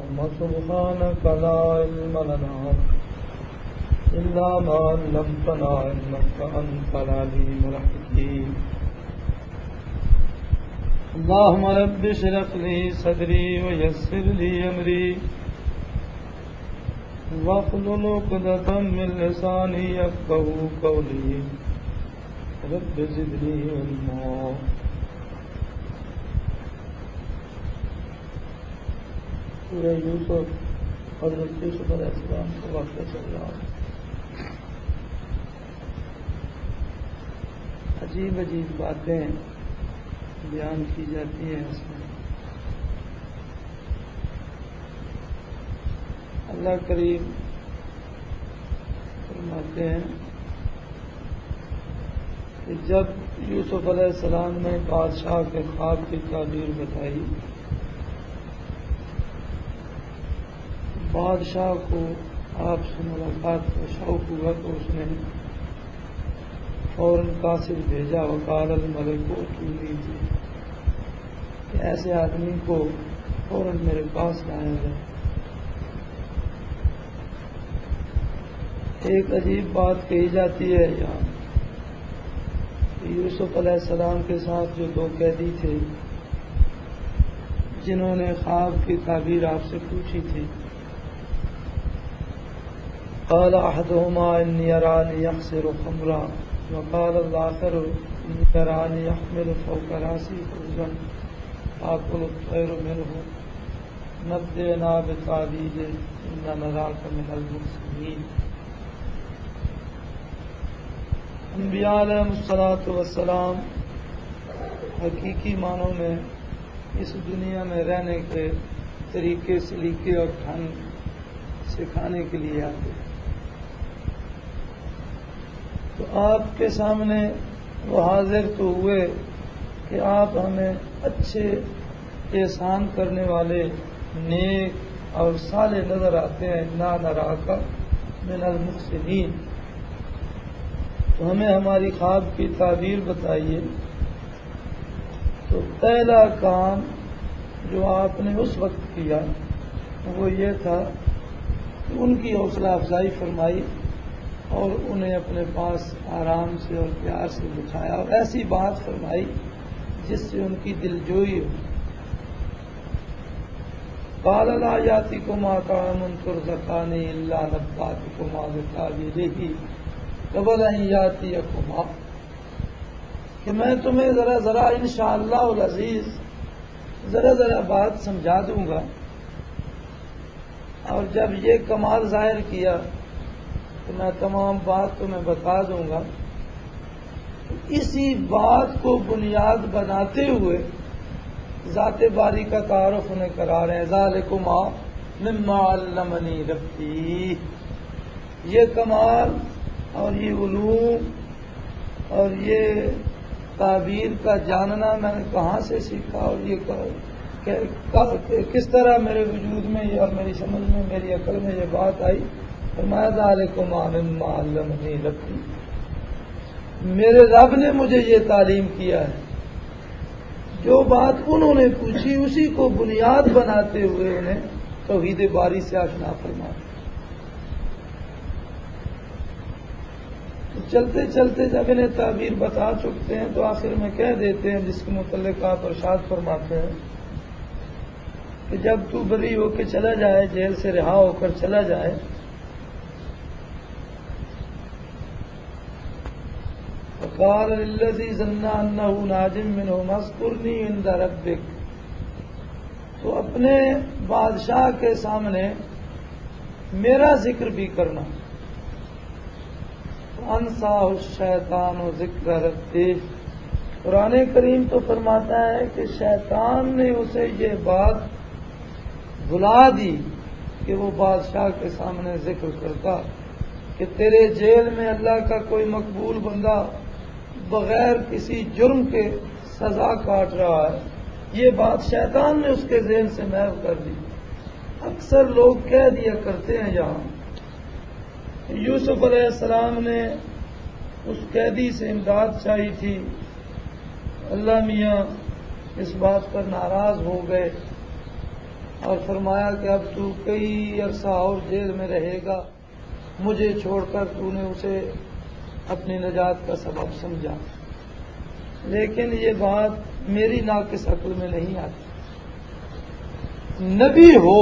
سبحانك لا علم لنا إلا ما علمتنا إنك أنت العليم الحكيم اللهم رب اشرح لي صدري ويسر لي أمري واحلل عقدة من لساني يفقهوا قولي رب زدني علما سورہ یوسف حضرت یوسف علیہ السلام کا واقعہ چل رہا ہے. عجیب عجیب باتیں بیان کی جاتی ہیں اس میں. اللہ کریم فرماتے ہیں کہ جب یوسف علیہ السلام نے بادشاہ کے خواب کی تعبیر بتائی، بادشاہ کو آپ سے ملاقات کا شوق ہوا تو اس نے فوراً قاصد بھیجا. وقال الملک ائتونی به، کہ ایسے آدمی کو فوراً میرے پاس لایا جائے. ایک عجیب بات کہی جاتی ہے یہاں کہ یوسف علیہ السلام کے ساتھ جو دو قیدی تھے جنہوں نے خواب کی تعبیر آپ سے پوچھی تھی، قال احدهما انی ارانی یخسر خمرا وقال الآخر انی ارانی یحمل فوق راسی خبزا آکل الطیر منه نبئنا بتأویلہ انا نراک من المحسنین. انبیاء علیہ السلام حقیقی معنوں میں اس دنیا میں رہنے کے طریقے سلیقے اور ڈھنگ سکھانے کے لیے آتے ہیں. تو آپ کے سامنے وہ حاضر تو ہوئے کہ آپ ہمیں اچھے احسان کرنے والے نیک اور صالح نظر آتے ہیں. انا نراک من المحسنین. تو ہمیں ہماری خواب کی تعبیر بتائیے. تو پہلا کام جو آپ نے اس وقت کیا وہ یہ تھا کہ ان کی حوصلہ افزائی فرمائی اور انہیں اپنے پاس آرام سے اور پیار سے بٹھایا اور ایسی بات فرمائی جس سے ان کی دلجوئی ہو. قال لا یاتیکما طعام ترزقان الا نباتکما بتأویلہ قبل ان یاتیکما، کہ میں تمہیں ذرا انشاءاللہ العزیز ذرا بات سمجھا دوں گا، اور جب یہ کمال ظاہر کیا تو میں تمام بات تمہیں بتا دوں گا. اسی بات کو بنیاد بناتے ہوئے ذات باری کا تعارف انہیں کرا رہے ہیں. ذالکما مما علمنی ربی، یہ کمال اور یہ علوم اور یہ تعبیر کا جاننا میں نے کہاں سے سیکھا اور یہ کس طرح میرے وجود میں اور میری سمجھ میں میری عقل میں یہ بات آئی. فرمایا ذالکما مما علمنی ربی، میرے رب نے مجھے یہ تعلیم کیا ہے. جو بات انہوں نے پوچھی اسی کو بنیاد بناتے ہوئے انہیں توحید باری سے آشنا فرمایا. چلتے چلتے جب انہیں تعبیر بتا چکتے ہیں تو آخر میں کہہ دیتے ہیں، جس کے متعلق آپ ارشاد فرماتے ہیں کہ جب تو بری ہو کے چلا جائے، جیل سے رہا ہو کر چلا جائے، وقال للذی ظن انہ ناج منہ اذکرنی عند ربک، تو اپنے بادشاہ کے سامنے میرا ذکر بھی کرنا. انساہ الشیطان ذکر ربہ، قرآن کریم تو فرماتا ہے کہ شیطان نے اسے یہ بات بھلا دی کہ وہ بادشاہ کے سامنے ذکر کرتا کہ تیرے جیل میں اللہ کا کوئی مقبول بندہ بغیر کسی جرم کے سزا کاٹ رہا ہے. یہ بات شیطان نے اس کے ذہن سے محو کر دی. اکثر لوگ کہہ دیا کرتے ہیں یہاں یوسف علیہ السلام نے اس قیدی سے امداد چاہی تھی، اللہ میاں اس بات پر ناراض ہو گئے اور فرمایا کہ اب تو کئی عرصہ اور جیل میں رہے گا، مجھے چھوڑ کر تو نے اسے اپنی نجات کا سبب سمجھا، لیکن یہ بات میری ناقص عقل میں نہیں آتی۔ نبی ہو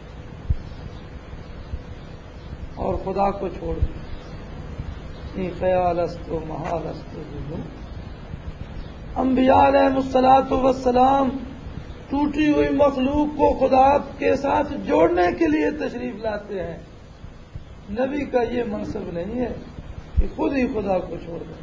اور خدا کو چھوڑ دیں، خیال است و محال است و انبیاء علیہ الصلوۃ والسلام ٹوٹی ہوئی مخلوق کو خدا کے ساتھ جوڑنے کے لیے تشریف لاتے ہیں۔ نبی کا یہ منصب نہیں ہے کہ خود ہی خدا کو چھوڑ دیں۔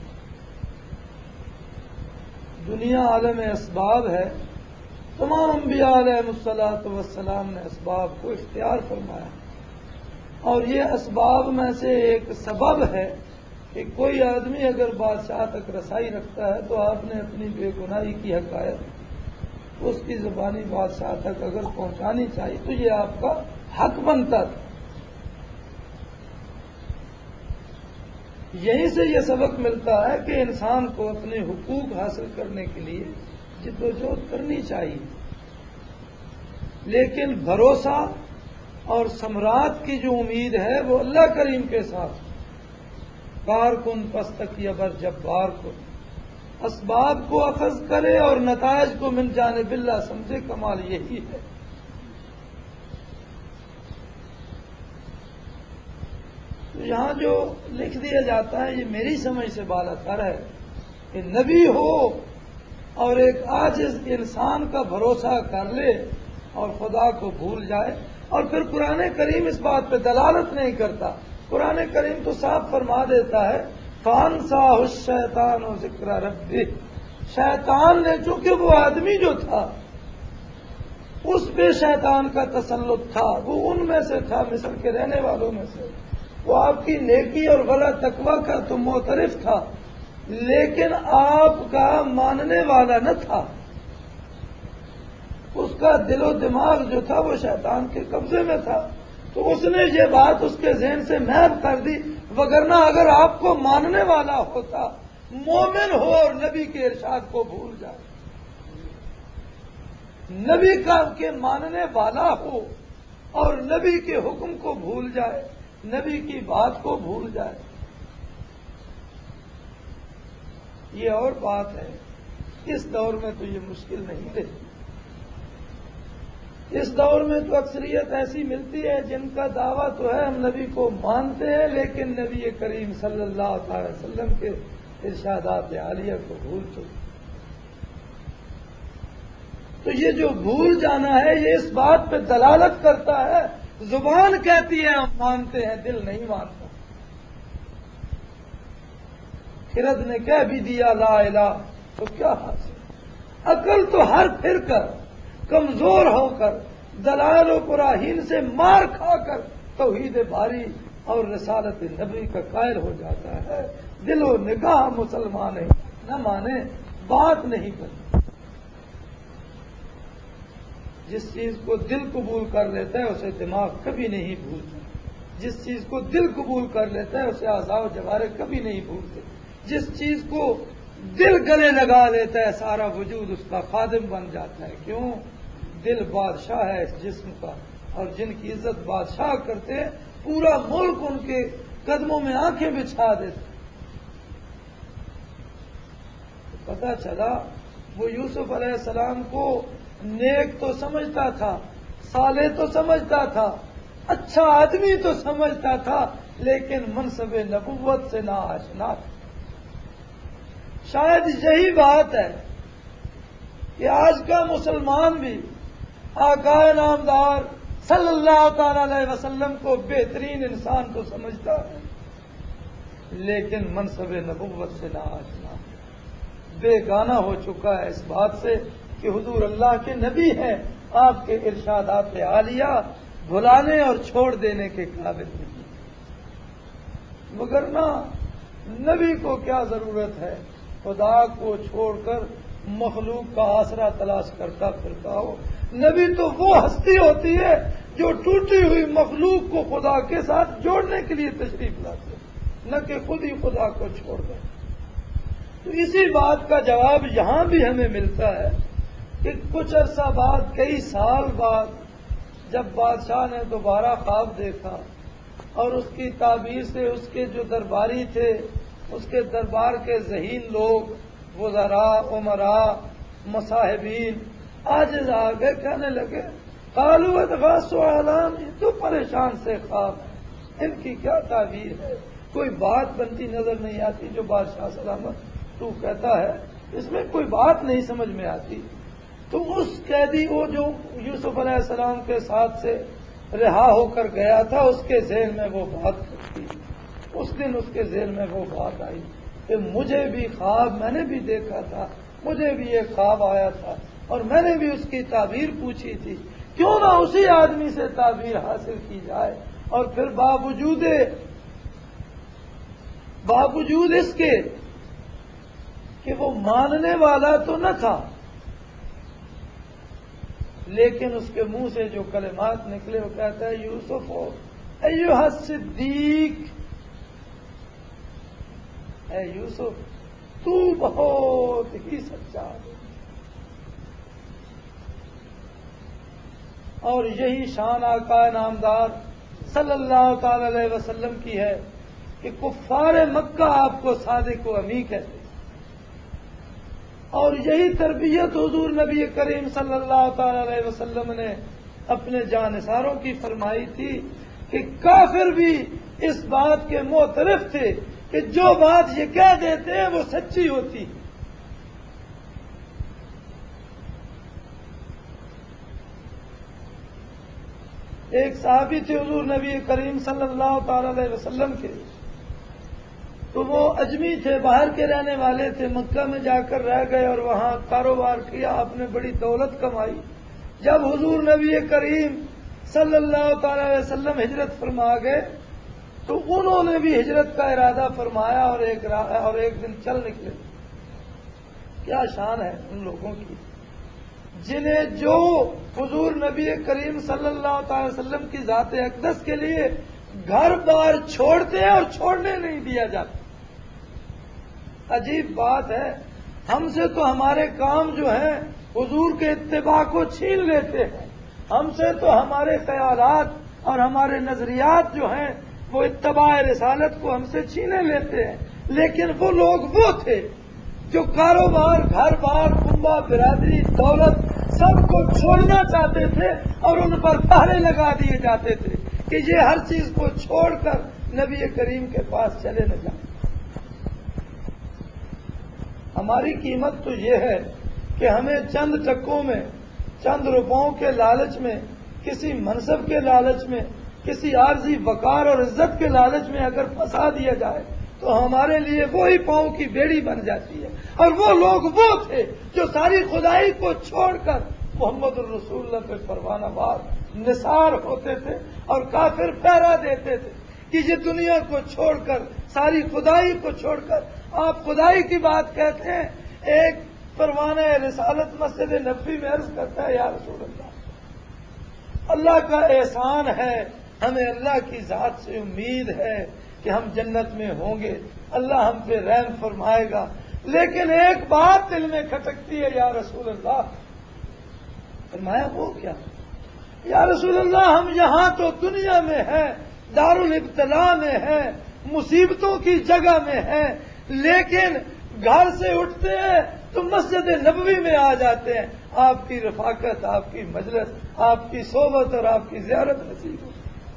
دنیا عالم اسباب ہے، تمام انبیاء علیہ الصلوۃ والسلام نے اسباب کو اختیار فرمایا، اور یہ اسباب میں سے ایک سبب ہے کہ کوئی آدمی اگر بادشاہ تک رسائی رکھتا ہے تو آپ نے اپنی بے گناہی کی حقائق اس کی زبانی بادشاہ تک اگر پہنچانی چاہیے تو یہ آپ کا حق بنتا تھا۔ یہیں سے یہ سبق ملتا ہے کہ انسان کو اپنے حقوق حاصل کرنے کے لیے جدوجہد کرنی چاہیے، لیکن بھروسہ اور ثمرات کی جو امید ہے وہ اللہ کریم کے ساتھ، کار کن پستک یبر جبار کن، اسباب کو اخذ کرے اور نتائج کو من جانب اللہ سمجھے، کمال یہی ہے۔ یہاں جو لکھ دیا جاتا ہے یہ میری سمجھ سے بالاتر ہے کہ نبی ہو اور ایک عاجز انسان کا بھروسہ کر لے اور خدا کو بھول جائے، اور پھر قرآن کریم اس بات پہ دلالت نہیں کرتا۔ قرآن کریم تو صاف فرما دیتا ہے فَأَنْسَاهُ الشَّيْطَانُ ذِكْرَ رَبِّهِ، شیطان نے، چونکہ وہ آدمی جو تھا اس پہ شیطان کا تسلط تھا، وہ ان میں سے تھا، مصر کے رہنے والوں میں سے، وہ آپ کی نیکی اور بھلا تقوی کا تو معترف تھا، لیکن آپ کا ماننے والا نہ تھا۔ اس کا دل و دماغ جو تھا وہ شیطان کے قبضے میں تھا، تو اس نے یہ بات اس کے ذہن سے محو کر دی، وگرنہ اگر آپ کو ماننے والا ہوتا، مومن ہو اور نبی کے ارشاد کو بھول جائے، نبی کا کے ماننے والا ہو اور نبی کے حکم کو بھول جائے، نبی کی بات کو بھول جائے، یہ اور بات ہے۔ اس دور میں تو یہ مشکل نہیں رہتی۔ اس دور میں تو اکثریت ایسی ملتی ہے جن کا دعویٰ تو ہے ہم نبی کو مانتے ہیں، لیکن نبی کریم صلی اللہ تعالی وسلم کے ارشادات عالیہ کو بھول چکے۔ تو یہ جو بھول جانا ہے یہ اس بات پہ دلالت کرتا ہے، زبان کہتی ہے ہم مانتے ہیں، دل نہیں مانتا۔ خرد نے کہہ بھی دیا لا الہ تو کیا حاصل؟ عقل تو ہر پھر کر، کمزور ہو کر، دلائل و براہین سے مار کھا کر توحید باری اور رسالت نبی کا قائل ہو جاتا ہے۔ دل و نگاہ مسلمان نہ مانے، بات نہیں کرتی۔ جس چیز کو دل قبول کر لیتا ہے اسے دماغ کبھی نہیں بھولتا، جس چیز کو دل قبول کر لیتا ہے اسے اعضاء و جوارح کبھی نہیں بھولتے، جس چیز کو دل گلے لگا لیتا ہے سارا وجود اس کا خادم بن جاتا ہے۔ کیوں؟ دل بادشاہ ہے اس جسم کا، اور جن کی عزت بادشاہ کرتے ہیں پورا ملک ان کے قدموں میں آنکھیں بچھا دیتے۔ پتہ چلا وہ یوسف علیہ السلام کو نیک تو سمجھتا تھا، صالح تو سمجھتا تھا، اچھا آدمی تو سمجھتا تھا، لیکن منصب نبوت سے ناآشنا تھا۔ شاید یہی بات ہے کہ آج کا مسلمان بھی آقا نامدار صلی اللہ تعالی علیہ وسلم کو بہترین انسان تو سمجھتا ہے، لیکن منصب نبوت سے ناآشنا، بے گانہ ہو چکا ہے اس بات سے کہ حضور اللہ کے نبی ہیں، آپ کے ارشادات عالیہ بھلانے اور چھوڑ دینے کے قابل نہیں، وگرنہ نبی کو کیا ضرورت ہے خدا کو چھوڑ کر مخلوق کا آسرا تلاش کرتا پھرتا ہو۔ نبی تو وہ ہستی ہوتی ہے جو ٹوٹی ہوئی مخلوق کو خدا کے ساتھ جوڑنے کے لیے تشریف لاتے، نہ کہ خود ہی خدا کو چھوڑ دیں۔ تو اسی بات کا جواب یہاں بھی ہمیں ملتا ہے کہ کچھ عرصہ بعد، کئی سال بعد جب بادشاہ نے دوبارہ خواب دیکھا اور اس کی تعبیر سے اس کے جو درباری تھے، اس کے دربار کے ذہین لوگ، وزراء، امراء، مصاحبین عاجز آ گئے، کہنے لگے قالوا ادغاث احلام، یہ تو پریشان سے خواب ہے، ان کی کیا تعبیر ہے، کوئی بات بنتی نظر نہیں آتی، جو بادشاہ سلامت تو کہتا ہے اس میں کوئی بات نہیں سمجھ میں آتی۔ تو اس قیدی وہ جو یوسف علیہ السلام کے ساتھ سے رہا ہو کر گیا تھا، اس کے ذہن میں وہ بات تھی، اس دن اس کے ذہن میں وہ بات آئی کہ مجھے بھی خواب، میں نے بھی دیکھا تھا، مجھے بھی یہ خواب آیا تھا اور میں نے بھی اس کی تعبیر پوچھی تھی، کیوں نہ اسی آدمی سے تعبیر حاصل کی جائے۔ اور پھر باوجود اس کے کہ وہ ماننے والا تو نہ تھا، لیکن اس کے منہ سے جو کلمات نکلے وہ کہتا ہے یوسف ایھا الصدیق، اے یوسف تو بہت ہی سچا ہے۔ اور یہی شان آقا نامدار صلی اللہ تعالی علیہ وسلم کی ہے کہ کفار مکہ آپ کو صادق و امی کہتے ہیں، اور یہی تربیت حضور نبی کریم صلی اللہ تعالی علیہ وسلم نے اپنے جانثاروں کی فرمائی تھی کہ کافر بھی اس بات کے معترف تھے کہ جو بات یہ کہہ دیتے ہیں وہ سچی ہوتی۔ ایک صحابی تھے حضور نبی کریم صلی اللہ تعالی علیہ وسلم کے، تو وہ اجمی تھے، باہر کے رہنے والے تھے، مکہ میں جا کر رہ گئے اور وہاں کاروبار کیا، آپ نے بڑی دولت کمائی۔ جب حضور نبی کریم صلی اللہ تعالی علیہ وسلم ہجرت فرما گئے تو انہوں نے بھی ہجرت کا ارادہ فرمایا اور ایک دن چل نکلے۔ کیا شان ہے ان لوگوں کی جنہیں جو حضور نبی کریم صلی اللہ تعالی وسلم کی ذات اقدس کے لیے گھر بار چھوڑتے ہیں اور چھوڑنے نہیں دیا جاتا۔ عجیب بات ہے، ہم سے تو ہمارے کام جو ہیں حضور کے اتباع کو چھین لیتے ہیں، ہم سے تو ہمارے خیالات اور ہمارے نظریات جو ہیں وہ اتباع رسالت کو ہم سے چھینے لیتے ہیں، لیکن وہ لوگ وہ تھے جو کاروبار، گھر بار، کنبہ، برادری، دولت سب کو چھوڑنا چاہتے تھے اور ان پر پہرے لگا دیے جاتے تھے کہ یہ ہر چیز کو چھوڑ کر نبی کریم کے پاس چلے نہ جائیں۔ ہماری قیمت تو یہ ہے کہ ہمیں چند ٹکوں میں، چند روپوں کے لالچ میں، کسی منصب کے لالچ میں، کسی عارضی وقار اور عزت کے لالچ میں اگر پھنسا دیا جائے تو ہمارے لیے وہی پاؤں کی بیڑی بن جاتی ہے۔ اور وہ لوگ وہ تھے جو ساری خدائی کو چھوڑ کر محمد الرسول اللہ پہ پروانہ وار نثار ہوتے تھے اور کافر پہرا دیتے تھے کہ یہ دنیا کو چھوڑ کر، ساری خدائی کو چھوڑ کر آپ خدائی کی بات کہتے ہیں۔ ایک پروانہ رسالت مسجد نبوی میں عرض کرتا ہے یا رسول اللہ کا احسان ہے، ہمیں اللہ کی ذات سے امید ہے کہ ہم جنت میں ہوں گے، اللہ ہم پہ رحم فرمائے گا، لیکن ایک بات دل میں کھٹکتی ہے یا رسول اللہ۔ فرمایا وہ کیا؟ یا رسول اللہ ہم یہاں تو دنیا میں ہیں، دارالابتلاء میں ہیں، مصیبتوں کی جگہ میں ہیں، لیکن گھر سے اٹھتے ہیں تو مسجد نبوی میں آ جاتے ہیں، آپ کی رفاقت، آپ کی مجلس، آپ کی صحبت اور آپ کی زیارت نصیب ہو۔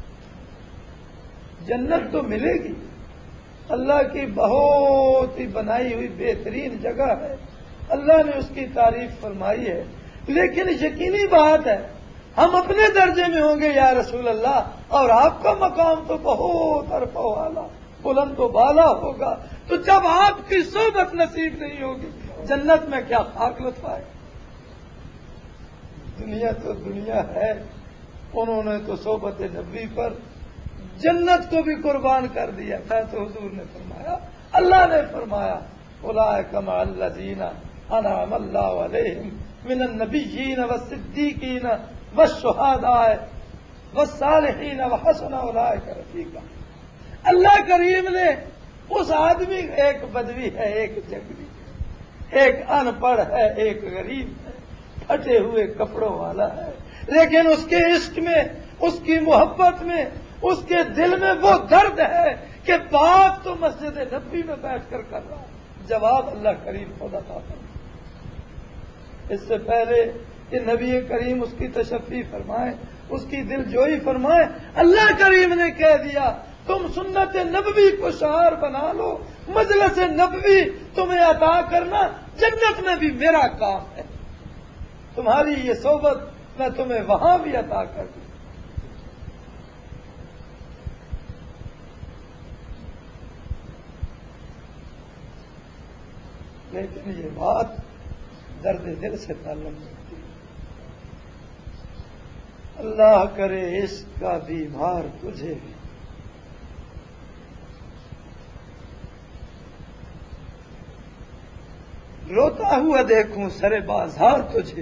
جنت تو ملے گی، اللہ کی بہت ہی بنائی ہوئی بہترین جگہ ہے، اللہ نے اس کی تعریف فرمائی ہے، لیکن یقینی بات ہے ہم اپنے درجے میں ہوں گے یا رسول اللہ، اور آپ کا مقام تو بہت عرفہ و اعلیٰ، بلند و بالا ہوگا، تو جب آپ کی صحبت نصیب نہیں ہوگی جنت میں کیا خاک لطف آئے۔ دنیا تو دنیا ہے، انہوں نے تو صحبت نبی پر جنت کو بھی قربان کر دیا تھا، تو حضور نے فرمایا، اللہ نے فرمایا اولئک مع الذین انعم اللہ علیہم من النبیین والصدیقین والشہداء والصالحین وحسن اولئک رفیقا۔ اللہ کریم نے اس آدمی، ایک بدوی ہے، ایک جنگلی ہے، ایک ان پڑھ ہے، ایک غریب ہے، پھٹے ہوئے کپڑوں والا ہے، لیکن اس کے عشق میں، اس کی محبت میں، اس کے دل میں وہ درد ہے کہ بات تو مسجد نبوی میں بیٹھ کر رہا ہے، جواب اللہ کریم خود عطا فرمائے۔ اس سے پہلے کہ نبی کریم اس کی تشفی فرمائے، اس کی دل جوئی فرمائے، اللہ کریم نے کہہ دیا تم سنت نبوی کو شعار بنا لو، مجلس نبوی تمہیں عطا کرنا جنت میں بھی میرا کام ہے، تمہاری یہ صحبت میں تمہیں وہاں بھی عطا کر دوں۔ لیکن یہ بات درد دل سے تعلق رکھتی ہے۔ اللہ کرے عشق کا بیمار تجھے، روتا ہوا دیکھوں سرے بازار تجھے،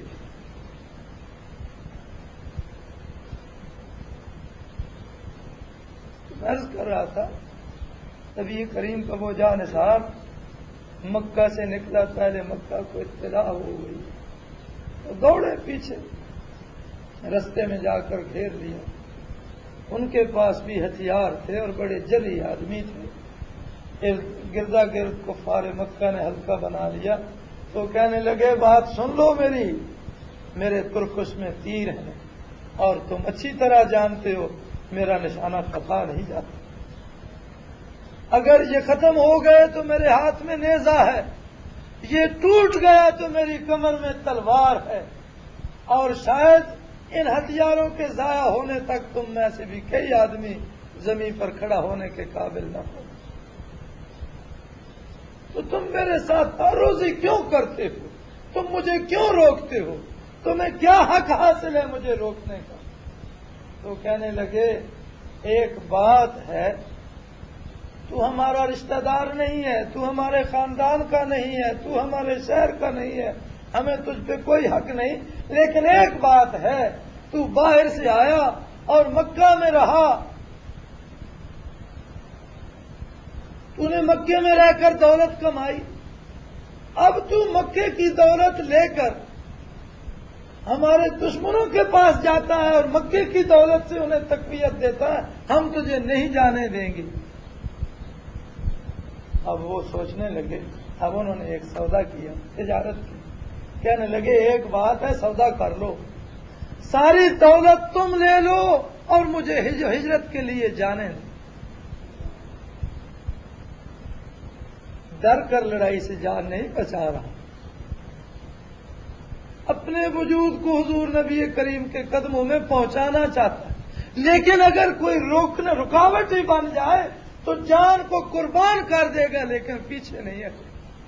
عرض کر رہا تھا نبی کریم کا وہ جانثار مکہ سے نکلا، پہلے مکہ کو اطلاع ہو گئی تو دوڑے پیچھے، رستے میں جا کر گھیر لیا۔ ان کے پاس بھی ہتھیار تھے اور بڑے جری آدمی تھے، گردا گرد کفار مکہ نے حلقہ بنا لیا تو کہنے لگے بات سن لو میری، میرے ترکش میں تیر ہیں اور تم اچھی طرح جانتے ہو میرا نشانہ خطا نہیں جاتا، اگر یہ ختم ہو گئے تو میرے ہاتھ میں نیزہ ہے، یہ ٹوٹ گیا تو میری کمر میں تلوار ہے، اور شاید ان ہتھیاروں کے ضائع ہونے تک تم میں سے بھی کئی آدمی زمین پر کھڑا ہونے کے قابل نہ ہو، تو تم میرے ساتھ تعرضی کیوں کرتے ہو، تم مجھے کیوں روکتے ہو، تمہیں کیا حق حاصل ہے مجھے روکنے کا؟ تو کہنے لگے ایک بات ہے، تو ہمارا رشتہ دار نہیں ہے، تو ہمارے خاندان کا نہیں ہے، تو ہمارے شہر کا نہیں ہے، ہمیں تجھ پہ کوئی حق نہیں، لیکن ایک بات ہے، تو باہر سے آیا اور مکہ میں رہا، تو نے مکے میں رہ کر دولت کمائی، اب تو مکے کی دولت لے کر ہمارے دشمنوں کے پاس جاتا ہے اور مکے کی دولت سے انہیں تقویت دیتا ہے، ہم تجھے نہیں جانے دیں گے۔ اب وہ سوچنے لگے، اب انہوں نے ایک سودا کیا، تجارت کی، کہنے لگے ایک بات ہے سودا کر لو، ساری دولت تم لے لو اور مجھے ہجرت کے لیے جانے دو۔ ڈر کر لڑائی سے جان نہیں بچا رہا، اپنے وجود کو حضور نبی کریم کے قدموں میں پہنچانا چاہتا ہے، لیکن اگر کوئی رکاوٹ ہی بن جائے تو جان کو قربان کر دے گا، لیکن پیچھے نہیں ہٹے۔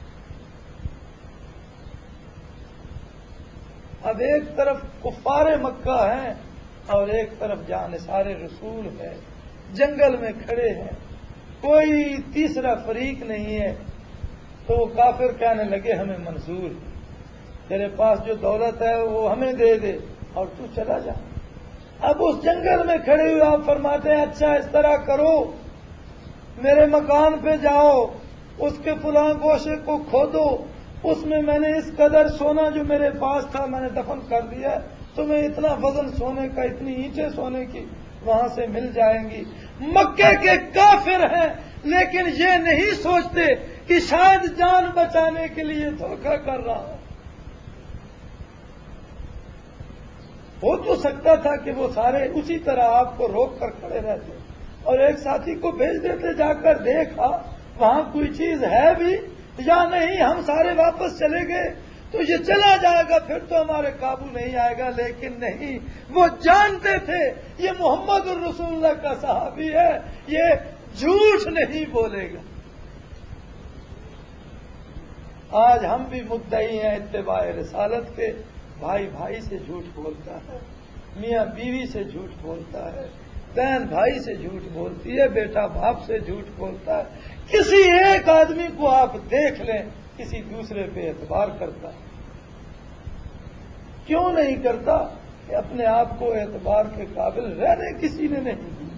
اب ایک طرف کفار مکہ ہیں اور ایک طرف جانثار رسول ہے، جنگل میں کھڑے ہیں، کوئی تیسرا فریق نہیں ہے، تو کافر کہنے لگے ہمیں منظور ہے، تیرے پاس جو دولت ہے وہ ہمیں دے دے اور تو چلا جا۔ اب اس جنگل میں کھڑے ہوئے آپ فرماتے ہیں اچھا اس طرح کرو، میرے مکان پہ جاؤ، اس کے فلاں گوشے کو کھودو، اس میں نے اس قدر سونا جو میرے پاس تھا میں نے دفن کر دیا، تمہیں اتنا وزن سونے کا، اتنی اینٹیں سونے کی وہاں سے مل جائیں گی۔ مکے کے کافر ہیں لیکن یہ نہیں سوچتے کہ شاید جان بچانے کے لیے دھوکہ کر رہا ہوں۔ ہو تو سکتا تھا کہ وہ سارے اسی طرح آپ کو روک کر کھڑے رہتے اور ایک ساتھی کو بھیج دیتے، جا کر دیکھا وہاں کوئی چیز ہے بھی یا نہیں، ہم سارے واپس چلے گئے تو یہ چلا جائے گا، پھر تو ہمارے قابو نہیں آئے گا، لیکن نہیں، وہ جانتے تھے یہ محمد الرسول اللہ کا صحابی ہے، یہ جھوٹ نہیں بولے گا۔ آج ہم بھی مدعی ہیں اتباع رسالت کے، بھائی بھائی سے جھوٹ بولتا ہے، میاں بیوی سے جھوٹ بولتا ہے، بہن بھائی سے جھوٹ بولتی ہے، بیٹا باپ سے جھوٹ بولتا ہے، کسی ایک آدمی کو آپ دیکھ لیں کسی دوسرے پہ اعتبار کرتا ہے، کیوں نہیں کرتا کہ اپنے آپ کو اعتبار کے قابل رہنے کسی نے نہیں دی۔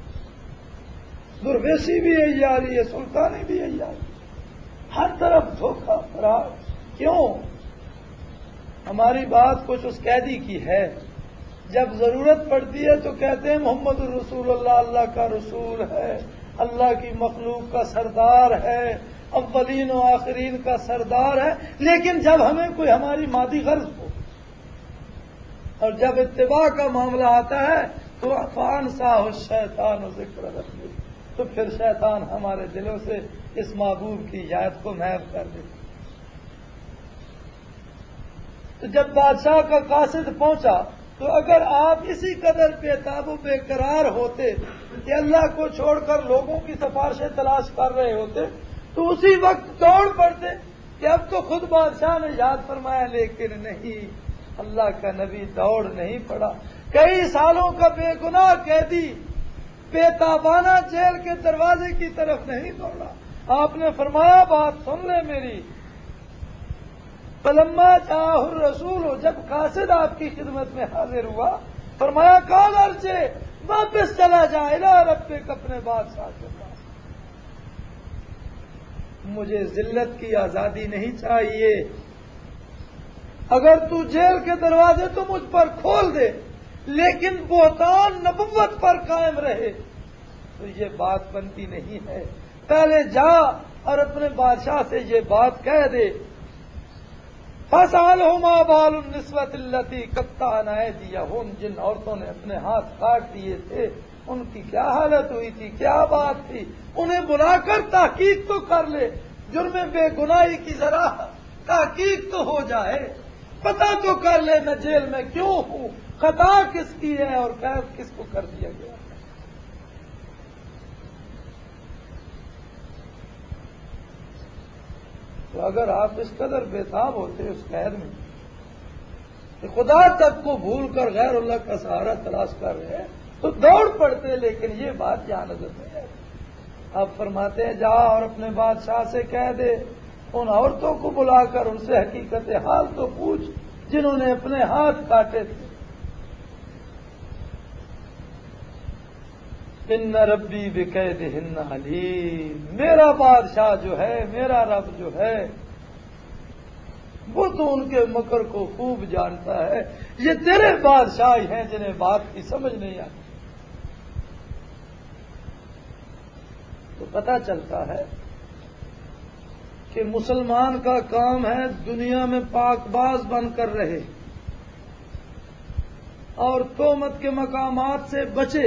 درویشی بھی یہی آ رہی ہے، سلطانی بھی یہی آ رہی ہے، ہر طرف دھوکہ فراڈ، کیوں؟ ہماری بات کچھ اس قیدی کی ہے جب ضرورت پڑتی ہے تو کہتے ہیں محمد الرسول اللہ اللہ کا رسول ہے، اللہ کی مخلوق کا سردار ہے، اولین و آخرین کا سردار ہے. لیکن جب ہمیں کوئی ہماری مادی غرض ہو اور جب اتباع کا معاملہ آتا ہے تو فانساہ الشیطان ذکر ربہ، تو پھر شیطان ہمارے دلوں سے اس محبوب کی یاد کو محو کر دیتا. تو جب بادشاہ کا قاصد پہنچا تو اگر آپ اسی قدر بے تاب و بے قرار ہوتے کہ اللہ کو چھوڑ کر لوگوں کی سفارشیں تلاش کر رہے ہوتے تو اسی وقت دوڑ پڑتے کہ اب تو خود بادشاہ نے یاد فرمایا. لیکن نہیں، اللہ کا نبی دوڑ نہیں پڑا. کئی سالوں کا بے گناہ قیدی بے تابانہ جیل کے دروازے کی طرف نہیں دوڑا. آپ نے فرمایا بات سن لے میری. فلما جاءہ الرسول، جب قاصد آپ کی خدمت میں حاضر ہوا فرمایا قال ارجع، واپس چلا جا الی ربک، اپنے بادشاہ کے پاس. مجھے ذلت کی آزادی نہیں چاہیے. اگر تو جیل کے دروازے تو مجھ پر کھول دے لیکن بہتان نبوت پر قائم رہے تو یہ بات بنتی نہیں ہے. پہلے جا اور اپنے بادشاہ سے یہ بات کہہ دے. فَاسْأَلْهُ مَا بَالُ النِّسْوَةِ الَّتِي قَطَّعْنَ أَيْدِيَهُنَّ، جن عورتوں نے اپنے ہاتھ کاٹ دیے تھے ان کی کیا حالت ہوئی تھی، کیا بات تھی. انہیں بلا کر تحقیق تو کر لے، جرم بے گناہی کی ذرا تحقیق تو ہو جائے، پتہ تو کر لے میں جیل میں کیوں ہوں، خطا کس کی ہے اور قید کس کو کر دیا گیا. تو اگر آپ اس قدر بےتاب ہوتے اس قید میں کہ خدا تک کو بھول کر غیر اللہ کا سہارا تلاش کر رہے ہیں تو دوڑ پڑتے. لیکن یہ بات یہاں نظر نہیں آتی. آپ فرماتے ہیں جا اور اپنے بادشاہ سے کہہ دے ان عورتوں کو بلا کر ان سے حقیقت حال تو پوچھ جنہوں نے اپنے ہاتھ کاٹے تھے. ان ربی بکیدہن علیم، میرا بادشاہ جو ہے، میرا رب جو ہے وہ تو ان کے مکر کو خوب جانتا ہے. یہ تیرے بادشاہ ہیں جنہیں بات کی سمجھ نہیں آتی. تو پتہ چلتا ہے کہ مسلمان کا کام ہے دنیا میں پاک باز بن کر رہے اور تہمت کے مقامات سے بچے.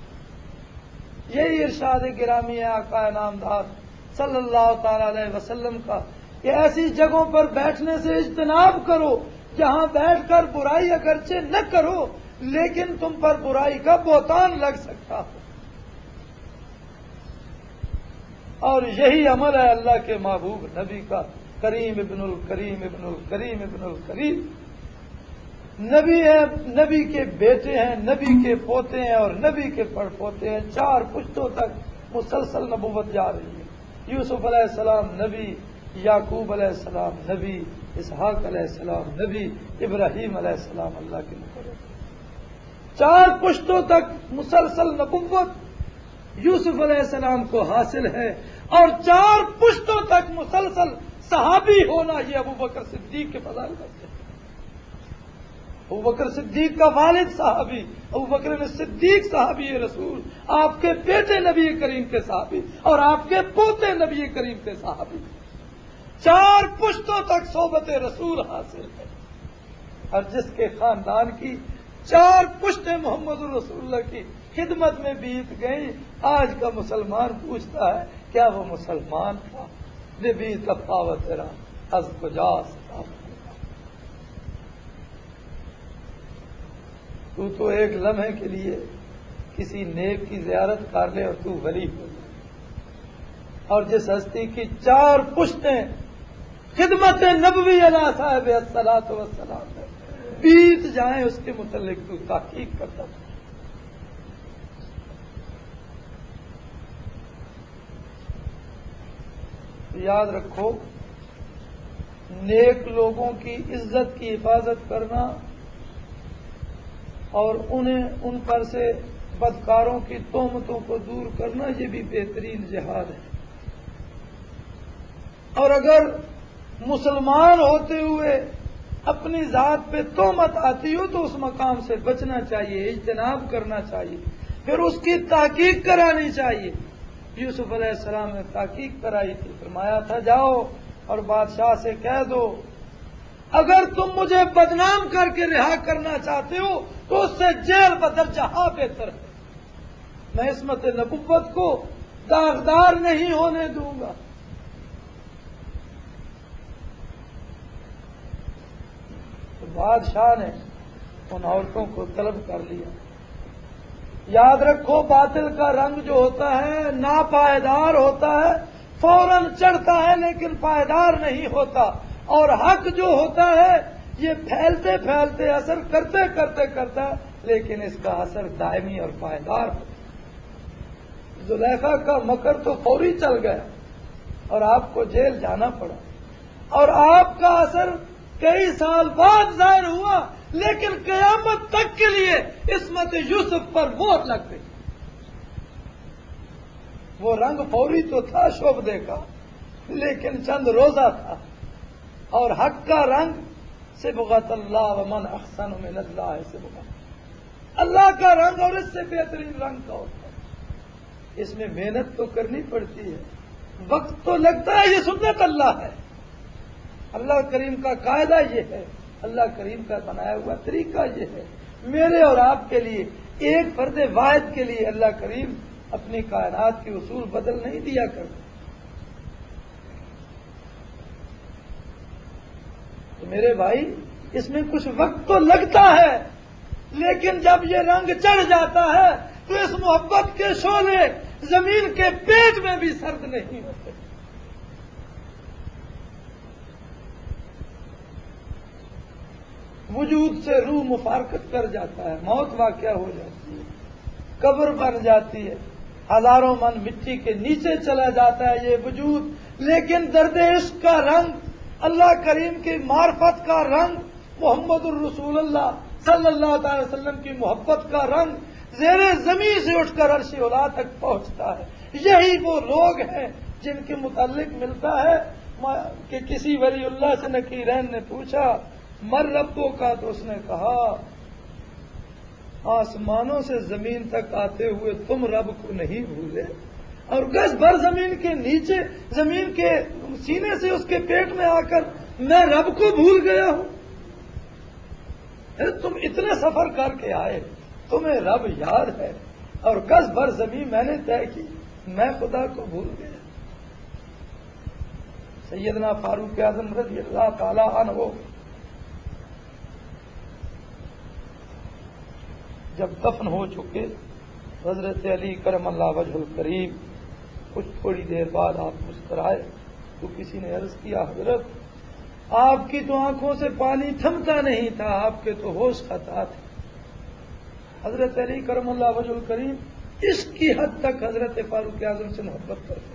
یہی ارشاد گرامی ہے آقا نامدار صلی اللہ تعالی علیہ وسلم کا کہ ایسی جگہوں پر بیٹھنے سے اجتناب کرو جہاں بیٹھ کر برائی اگرچہ نہ کرو لیکن تم پر برائی کا بہتان لگ سکتا ہو. اور یہی عمل ہے اللہ کے محبوب نبی کا. کریم ابن الکریم ابن الکریم ابن الکریم نبی ہے، نبی کے بیٹے ہیں، نبی کے پوتے ہیں اور نبی کے پڑپوتے ہیں. 4 پشتوں تک مسلسل نبوت جا رہی ہے. یوسف علیہ السلام نبی، یعقوب علیہ السلام نبی، اسحاق علیہ السلام نبی، ابراہیم علیہ السلام اللہ کے مقرب. 4 پشتوں تک مسلسل نبوت یوسف علیہ السلام کو حاصل ہے اور 4 پشتوں تک مسلسل صحابی ہونا یہ ابوبکر صدیق کے فضائل میں سے. ابوبکر صدیق کا والد صحابی، ابوبکر صدیق صحابی رسول، آپ کے بیٹے نبی کریم کے صحابی اور آپ کے پوتے نبی کریم کے صحابی. 4 پشتوں تک صحبت رسول حاصل ہے. اور جس کے خاندان کی 4 پشتیں محمد الرسول اللہ کی خدمت میں بیت گئی، آج کا مسلمان پوچھتا ہے کیا وہ مسلمان تھا؟ نبی تفاوت تیرا از کجاست. تو ایک لمحے کے لیے کسی نیک کی زیارت کر لے اور تو ولی ہو جائے. اور جس ہستی کی 4 پشتیں خدمت نبوی علیہ صاحب الصلاۃ والسلام میں بیت جائیں اس کے متعلق تو تحقیق کرتا تھا. یاد رکھو نیک لوگوں کی عزت کی حفاظت کرنا اور انہیں ان پر سے بدکاروں کی تہمتوں کو دور کرنا یہ بھی بہترین جہاد ہے. اور اگر مسلمان ہوتے ہوئے اپنی ذات پہ تہمت آتی ہو تو اس مقام سے بچنا چاہیے، اجتناب کرنا چاہیے، پھر اس کی تحقیق کرانی چاہیے۔ یوسف علیہ السلام نے تحقیق کرائی تھی، فرمایا تھا جاؤ اور بادشاہ سے کہہ دو اگر تم مجھے بدنام کر کے رہا کرنا چاہتے ہو تو اس سے جیل بدرجہ بہتر ہے، میں عصمت نبوت کو داغدار نہیں ہونے دوں گا۔ تو بادشاہ نے ان عورتوں کو طلب کر لیا۔ یاد رکھو باطل کا رنگ جو ہوتا ہے ناپائیدار ہوتا ہے، فوراً چڑھتا ہے لیکن پائیدار نہیں ہوتا، اور حق جو ہوتا ہے یہ پھیلتے پھیلتے اثر کرتے کرتے کرتا ہے لیکن اس کا اثر دائمی اور پائیدار ہوتا ہے۔ زلیخا کا مکر تو فوری چل گیا اور آپ کو جیل جانا پڑا، اور آپ کا اثر کئی سال بعد ظاہر ہوا لیکن قیامت تک کے لیے عصمت یوسف پر مہر لگ گئی۔ وہ رنگ فوری تو تھا شعبدے کا لیکن چند روزہ تھا، اور حق کا رنگ صبغۃ اللہ ومن احسن من اللہ صبغۃ، اللہ کا رنگ اور اس سے بہترین رنگ کا ہوتا ہے۔ اس میں محنت تو کرنی پڑتی ہے، وقت تو لگتا ہے، یہ سنت اللہ ہے، اللہ کریم کا قاعدہ یہ ہے، اللہ کریم کا بنایا ہوا طریقہ یہ ہے۔ میرے اور آپ کے لیے، ایک فرد واحد کے لیے اللہ کریم اپنی کائنات کے اصول بدل نہیں دیا کرتے۔ تو میرے بھائی اس میں کچھ وقت تو لگتا ہے لیکن جب یہ رنگ چڑھ جاتا ہے تو اس محبت کے شعلے زمین کے پیٹ میں بھی سرد نہیں ہوتے۔ وجود سے روح مفارقت کر جاتا ہے، موت واقعہ ہو جاتی ہے، قبر بن جاتی ہے، ہزاروں من مٹی کے نیچے چلا جاتا ہے یہ وجود، لیکن درد عشق کا رنگ، اللہ کریم کی معرفت کا رنگ، محمد الرسول اللہ صلی اللہ تعالی وسلم کی محبت کا رنگ زیر زمین سے اٹھ کر عرش اولا تک پہنچتا ہے۔ یہی وہ لوگ ہیں جن کے متعلق ملتا ہے کہ کسی ولی اللہ سے نکیرین نے پوچھا مر ربوں کا، تو اس نے کہا آسمانوں سے زمین تک آتے ہوئے تم رب کو نہیں بھولے، اور گز بھر زمین کے نیچے، زمین کے سینے سے اس کے پیٹ میں آ کر میں رب کو بھول گیا ہوں۔ تم اتنے سفر کر کے آئے، تمہیں رب یاد ہے، اور گز بھر زمین میں نے طے کی، میں خدا کو بھول گیا۔ سیدنا فاروق اعظم رضی اللہ تعالی عنہ جب دفن ہو چکے، حضرت علی کرم اللہ وجہ الکریم کچھ تھوڑی دیر بعد آپ مسکرائے تو کسی نے عرض کیا حضرت آپ کی تو آنکھوں سے پانی تھمتا نہیں تھا، آپ کے تو ہوش خطا تھے۔ حضرت علی کرم اللہ وجہ الکریم اس کی حد تک حضرت فاروق اعظم سے محبت کرتے۔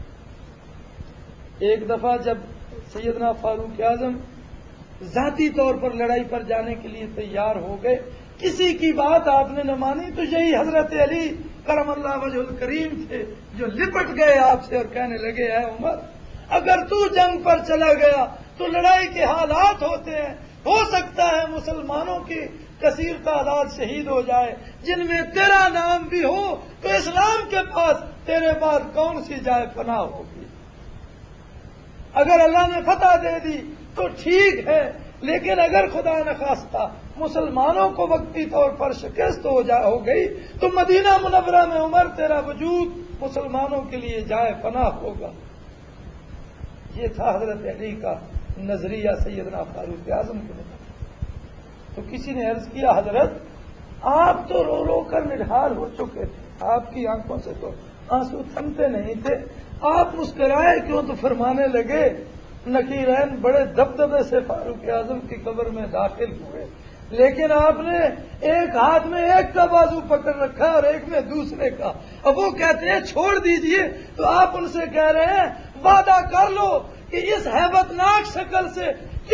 ایک دفعہ جب سیدنا فاروق اعظم ذاتی طور پر لڑائی پر جانے کے لیے تیار ہو گئے، کسی کی بات آپ نے نہ مانی، تو یہی حضرت علی کرم اللہ وجہ الکریم تھے جو لپٹ گئے آپ سے اور کہنے لگے اے عمر اگر تو جنگ پر چلا گیا تو لڑائی کے حالات ہوتے ہیں، ہو سکتا ہے مسلمانوں کی کثیر تعداد شہید ہو جائے، جن میں تیرا نام بھی ہو، تو اسلام کے پاس تیرے بعد کون سی جائے پناہ ہوگی؟ اگر اللہ نے فتح دے دی تو ٹھیک ہے، لیکن اگر خدا نخواستہ مسلمانوں کو وقتی طور پر شکست ہو گئی تو مدینہ منورہ میں عمر تیرا وجود مسلمانوں کے لیے جائے پناہ ہوگا۔ یہ تھا حضرت علی کا نظریہ سیدنا فاروق اعظم کے مطابق۔ تو کسی نے عرض کیا حضرت آپ تو رو رو کر نڈھال ہو چکے تھے، آپ کی آنکھوں سے تو آنسو تھمتے نہیں تھے، آپ مسکرائے کیوں؟ تو فرمانے لگے نکیرین بڑے دبدبے سے فاروق اعظم کی قبر میں داخل ہوئے، لیکن آپ نے ایک ہاتھ میں ایک کا بازو پکڑ رکھا اور ایک میں دوسرے کا، اب وہ کہتے ہیں چھوڑ دیجئے، تو آپ ان سے کہہ رہے ہیں وعدہ کر لو کہ اس ہیبت ناک شکل سے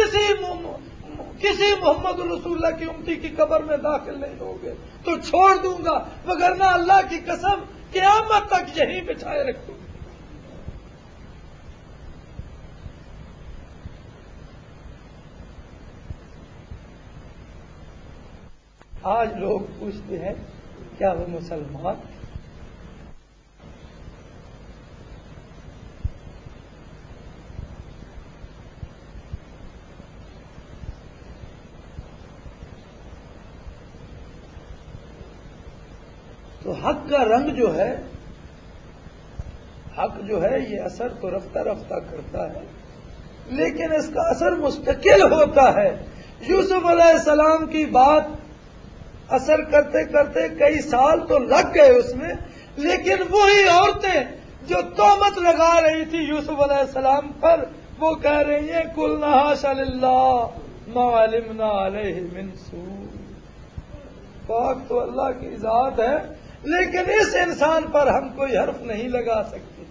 کسی محمد رسول اللہ کی امتی کی قبر میں داخل نہیں ہوگے تو چھوڑ دوں گا، وگرنہ اللہ کی قسم قیامت تک یہیں بچھائے رکھوں گا۔ آج لوگ پوچھتے ہیں کیا وہ مسلمان؟ تو حق کا رنگ جو ہے، حق جو ہے یہ اثر تو رفتہ رفتہ کرتا ہے، لیکن اس کا اثر مستقل ہوتا ہے۔ یوسف علیہ السلام کی بات اثر کرتے کرتے کئی سال تو لگ گئے اس میں، لیکن وہی عورتیں جو تہمت لگا رہی تھی یوسف علیہ السلام پر، وہ کہہ رہی ہیں قلنا حاشا للہ ما علمنا علیہ من سوء۔ پاک تو اللہ کی ذات ہے، لیکن اس انسان پر ہم کوئی حرف نہیں لگا سکتے۔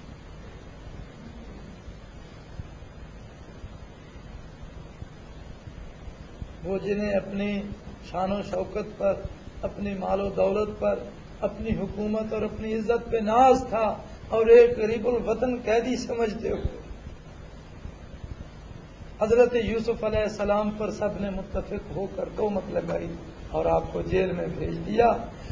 وہ جنہیں اپنی شان و شوکت پر، اپنی مال و دولت پر، اپنی حکومت اور اپنی عزت پہ ناز تھا اور ایک غریب الوطن قیدی سمجھتے ہو، حضرت یوسف علیہ السلام پر سب نے متفق ہو کر تہمت لگائی اور آپ کو جیل میں بھیج دیا۔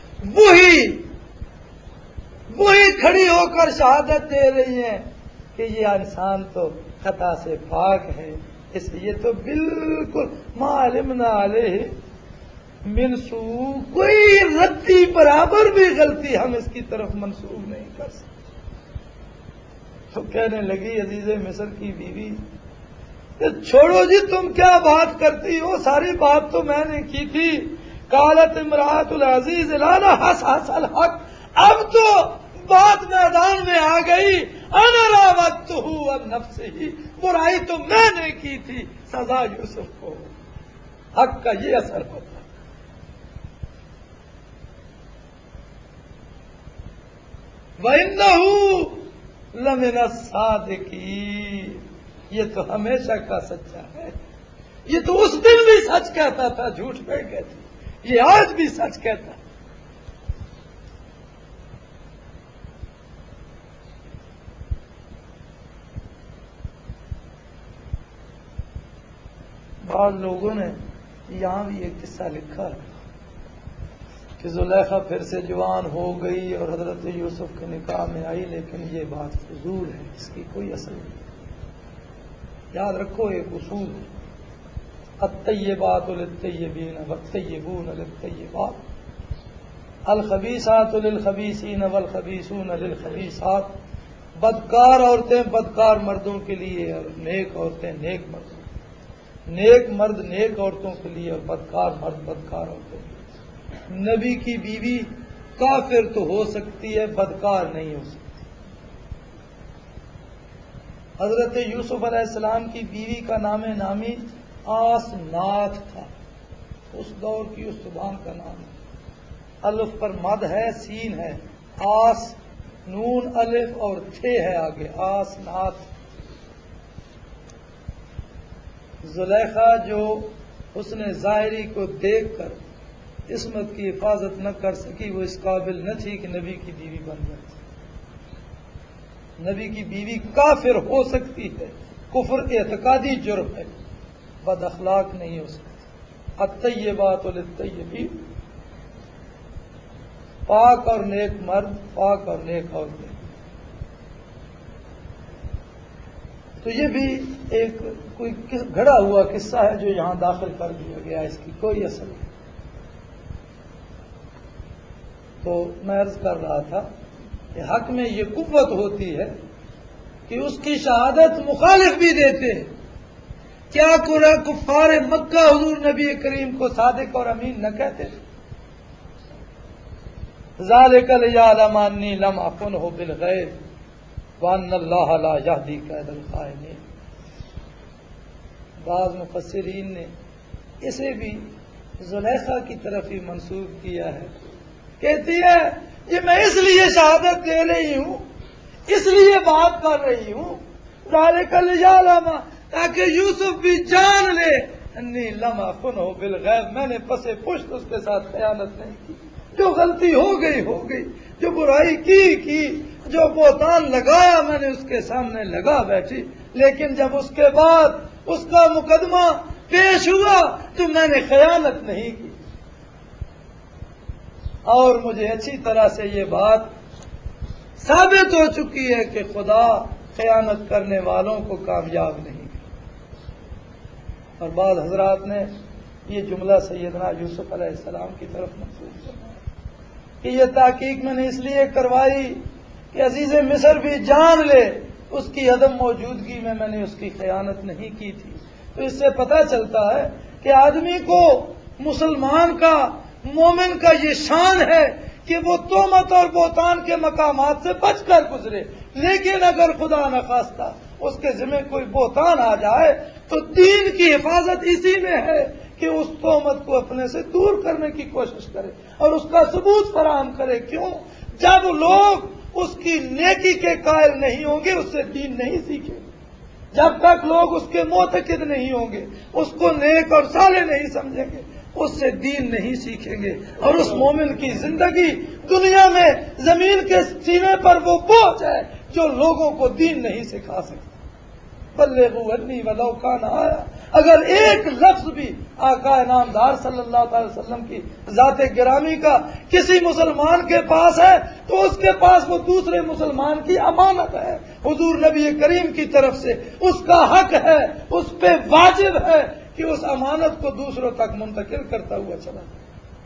وہی کھڑی ہو کر شہادت دے رہی ہیں کہ یہ انسان تو خطا سے پاک ہے، اس لیے تو بالکل ما علمنا علیہ من سوء، کوئی رتی برابر بھی غلطی ہم اس کی طرف منسوب نہیں کر سکتے۔ تو کہنے لگی عزیز مصر کی بیوی کہ چھوڑو جی، تم کیا بات کرتی ہو، ساری بات تو میں نے کی تھی۔ قالت امرأۃ العزیز لا حصحص الحق، اب تو بات میدان میں آ گئی، انا راودتہ عن نفسہ، برائی تو میں نے کی تھی، سزا یوسف کو۔ حق کا یہ اثر ہوتا ہے۔ وَإِنَّهُ لَمِنَ الصَّادِقِينَ، یہ تو ہمیشہ کا سچا ہے، یہ تو اس دن بھی سچ کہتا تھا، جھوٹ نہیں کہتی، یہ آج بھی سچ کہتا ہے۔ بعض لوگوں نے یہاں بھی ایک قصہ لکھا ہے کہ زلیخا پھر سے جوان ہو گئی اور حضرت یوسف کے نکاح میں آئی، لیکن یہ بات فضول ہے، اس کی کوئی اثر نہیں۔ یاد رکھو ایک اصول ہے، الطیبات للطیبین والطیبون للطیبات، الخبیثات للخبیثین والخبیثون للخبیثات، بدکار عورتیں بدکار مردوں کے لیے اور نیک عورتیں نیک مردوں، نیک مرد نیک عورتوں کے لیے اور بدکار مرد بدکار عورتوں کے لیے۔ نبی کی بیوی کافر تو ہو سکتی ہے، بدکار نہیں ہو سکتی۔ حضرت یوسف علیہ السلام کی بیوی کا نام نامی آسنات تھا، اس دور کی اس زبان کا نام ہے، الف پر مد ہے، سین ہے، آس نون الف اور تھے ہے آگے، آسنات۔ زلیخا جو حسن ظاہری کو دیکھ کر عصمت کی حفاظت نہ کر سکی، وہ اس قابل نہ تھی کہ نبی کی بیوی بن جاتی۔ نبی کی بیوی کافر ہو سکتی ہے، کفر اعتقادی جرم ہے، بد اخلاق نہیں ہو سکتی۔ الطیبات للطیبین، پاک اور نیک مرد، پاک اور نیک عورتیں۔ تو یہ بھی ایک کوئی گھڑا ہوا قصہ ہے جو یہاں داخل کر دیا گیا، اس کی کوئی اثر نہیں۔ تو میں عرض کر رہا تھا کہ حق میں یہ قوت ہوتی ہے کہ اس کی شہادت مخالف بھی دیتے ہیں۔ کیا کفار مکہ حضور نبی کریم کو صادق اور امین نہ کہتے تھے؟ ذالک لیعلم انی لم اخنہ بالغیب وان اللہ لا یہدی کید الخائنین۔ بعض مفسرین نے اسے بھی زلیخا کی طرف ہی منسوب کیا ہے، کہتی ہے یہ میں اس لیے شہادت دے رہی ہوں، اس لیے بات کر رہی ہوں، ذالک لیعلم، تاکہ یوسف بھی جان لے انی لم اخنہ بالغیب، میں نے پس پشت اس کے ساتھ خیانت نہیں کی، جو غلطی ہو گئی ہو گئی، جو برائی کی، جو بہتان لگایا میں نے اس کے سامنے لگا بیٹھی، لیکن جب اس کے بعد اس کا مقدمہ پیش ہوا تو میں نے خیانت نہیں کی۔ اور مجھے اچھی طرح سے یہ بات ثابت ہو چکی ہے کہ خدا خیانت کرنے والوں کو کامیاب نہیں کرتا۔ اور بعض حضرات نے یہ جملہ سیدنا یوسف علیہ السلام کی طرف منسوب کرنا کہ یہ تحقیق میں نے اس لیے کروائی کہ عزیز مصر بھی جان لے اس کی عدم موجودگی میں نے اس کی خیانت نہیں کی تھی۔ تو اس سے پتہ چلتا ہے کہ آدمی کو مسلمان کا مومن کا یہ شان ہے کہ وہ تہمت اور بہتان کے مقامات سے بچ کر گزرے، لیکن اگر خدا نخواستہ اس کے ذمہ کوئی بہتان آ جائے تو دین کی حفاظت اسی میں ہے کہ اس تہمت کو اپنے سے دور کرنے کی کوشش کرے اور اس کا ثبوت فراہم کرے۔ کیوں؟ جب لوگ اس کی نیکی کے قائل نہیں ہوں گے اس سے دین نہیں سیکھیں گے، جب تک لوگ اس کے معتقد نہیں ہوں گے، اس کو نیک اور صالح نہیں سمجھیں گے، اس سے دین نہیں سیکھیں گے، اور اس مومن کی زندگی دنیا میں زمین کے سینے پر وہ بوجھ ہے جو لوگوں کو دین نہیں سکھا سکتا۔ بلغوا عنی ولو کان آیا، اگر ایک لفظ بھی آقا انعامدار صلی اللہ تعالی وسلم کی ذات گرامی کا کسی مسلمان کے پاس ہے تو اس کے پاس وہ دوسرے مسلمان کی امانت ہے، حضور نبی کریم کی طرف سے اس کا حق ہے، اس پہ واجب ہے کہ اس امانت کو دوسروں تک منتقل کرتا ہوا چلا جائے۔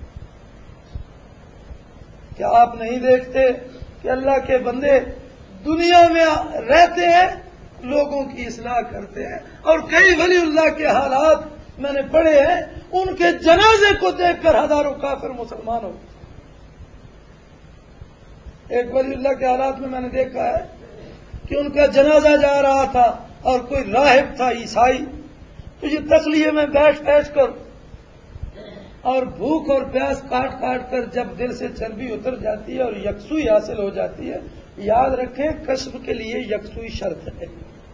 کیا آپ نہیں دیکھتے کہ اللہ کے بندے دنیا میں رہتے ہیں، لوگوں کی اصلاح کرتے ہیں، اور کئی ولی اللہ کے حالات میں نے پڑھے ہیں، ان کے جنازے کو دیکھ کر ہزاروں کافر مسلمان ہو گئے۔ ایک ولی اللہ کے حالات میں نے دیکھا ہے کہ ان کا جنازہ جا رہا تھا اور کوئی راہب تھا عیسائی، تو یہ تسلیے میں بیٹھ کر اور بھوک اور پیاس کاٹ کر جب دل سے چربی اتر جاتی ہے اور یکسوئی حاصل ہو جاتی ہے، یاد رکھیں کشف کے لیے یکسوئی شرط ہے۔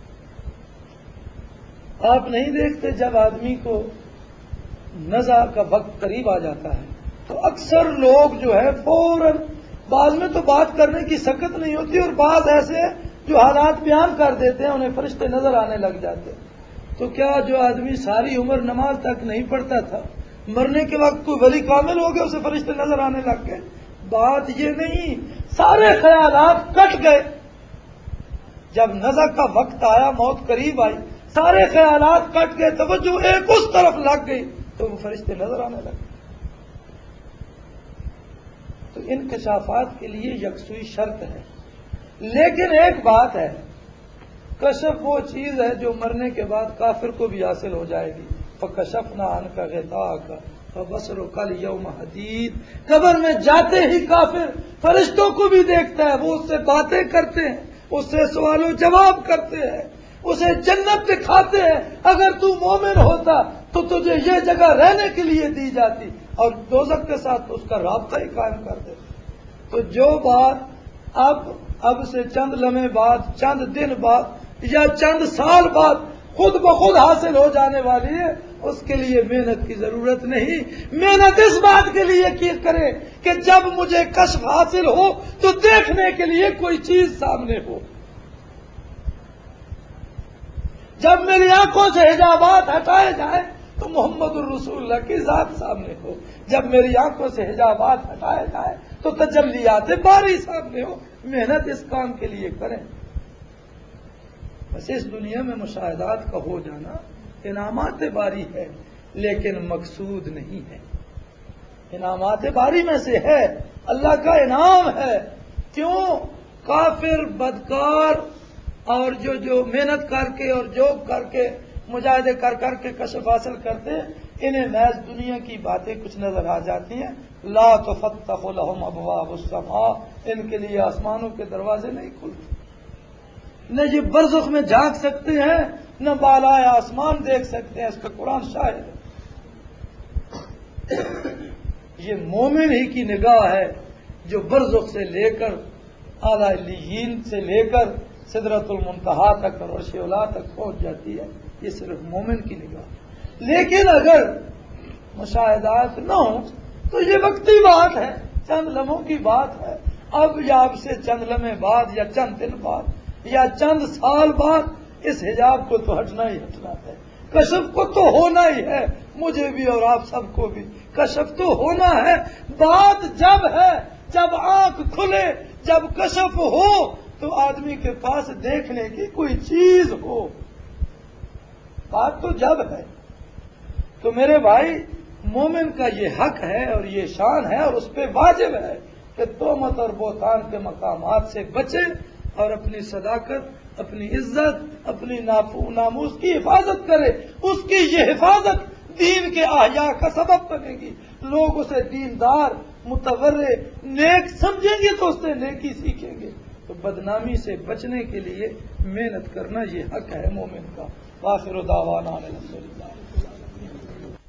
آپ نہیں دیکھتے جب آدمی کو نزع کا وقت قریب آ جاتا ہے تو اکثر لوگ جو ہے فوراً، بعض میں تو بات کرنے کی سکت نہیں ہوتی اور بعض ایسے جو حالات بیان کر دیتے ہیں انہیں فرشتے نظر آنے لگ جاتے ہیں۔ تو کیا جو آدمی ساری عمر نماز تک نہیں پڑھتا تھا، مرنے کے وقت کوئی ولی کامل ہو گیا، اسے فرشتے نظر آنے لگ گئے؟ بات یہ نہیں، سارے خیالات کٹ گئے۔ جب نزع کا وقت آیا، موت قریب آئی، سارے خیالات کٹ گئے، توجہ ایک اس طرف لگ گئی تو وہ فرشتے نظر آنے لگے۔ تو انکشافات کے لیے یکسوئی شرط ہے، لیکن ایک بات ہے، کشف وہ چیز ہے جو مرنے کے بعد کافر کو بھی حاصل ہو جائے گی۔ فَكَشَفْنَا عَنْكَ غِطَاءَكَ فَبَصَرُكَ الْيَوْمَ حَدِيدٌ۔ قبر میں جاتے ہی کافر فرشتوں کو بھی دیکھتا ہے، وہ اس سے باتیں کرتے ہیں، اس سے سوال و جواب کرتے ہیں، اسے جنت دکھاتے ہیں۔ اگر تو مومن ہوتا تو تجھے یہ جگہ رہنے کے لیے دی جاتی، اور دوزخ کے ساتھ اس کا رابطہ ہی قائم کر دیتے۔ تو جو بات اب سے چند لمحے بعد، چند دن بعد یا چند سال بعد خود بخود حاصل ہو جانے والی ہے، اس کے لیے محنت کی ضرورت نہیں۔ محنت اس بات کے لیے کی کرے کہ جب مجھے کشف حاصل ہو تو دیکھنے کے لیے کوئی چیز سامنے ہو، جب میری آنکھوں سے حجابات ہٹائے جائیں تو محمد الرسول اللہ کی ذات سامنے ہو، جب میری آنکھوں سے حجابات ہٹائے جائیں تو تجلیات باری سامنے ہو۔ محنت اس کام کے لیے کریں۔ بس اس دنیا میں مشاہدات کا ہو جانا انعامات باری ہے، لیکن مقصود نہیں ہے۔ انعامات باری میں سے ہے، اللہ کا انعام ہے۔ کیوں؟ کافر، بدکار اور جو محنت کر کے اور جوب کر کے، مجاہدے کر کے کشف حاصل کرتے، انہیں محض دنیا کی باتیں کچھ نظر آ جاتی ہیں۔ لا تفتح لهم ابواب السماء، ان کے لیے آسمانوں کے دروازے نہیں کھلتے، نہ یہ برزخ میں جھانک سکتے ہیں، نہ بالائے آسمان دیکھ سکتے ہیں، اس کا قرآن شاہد ہے۔ یہ مومن ہی کی نگاہ ہے جو برزخ سے لے کر اعلیٰ علیین سے لے کر سدرۃ المنتہا تک اور عرش اولیٰ تک پہنچ جاتی ہے، یہ صرف مومن کی نگاہ ہے۔ لیکن اگر مشاہدات نہ ہوں تو یہ وقتی بات ہے، چند لمحوں کی بات ہے۔ اب یا اب سے چند لمحے بعد یا چند دن بعد یا چند سال بعد اس حجاب کو تو ہٹنا ہی ہٹنا ہے۔ کشف کو تو ہونا ہی ہے، مجھے بھی اور آپ سب کو بھی کشف تو ہونا ہے۔ بات جب ہے جب آنکھ کھلے، جب کشف ہو تو آدمی کے پاس دیکھنے کی کوئی چیز ہو، بات تو جب ہے۔ تو میرے بھائی، مومن کا یہ حق ہے اور یہ شان ہے اور اس پہ واجب ہے کہ تہمت اور بہتان کے مقامات سے بچے اور اپنی صداقت، اپنی عزت، اپنی ناموس کی حفاظت کرے۔ اس کی یہ حفاظت دین کے احیاء کا سبب بنے گی، لوگ اسے دیندار، متورع، نیک سمجھیں گے تو اس سے نیکی سیکھیں گے۔ تو بدنامی سے بچنے کے لیے محنت کرنا یہ حق ہے مومن کا۔ وآخر دعوانا الحمدللہ۔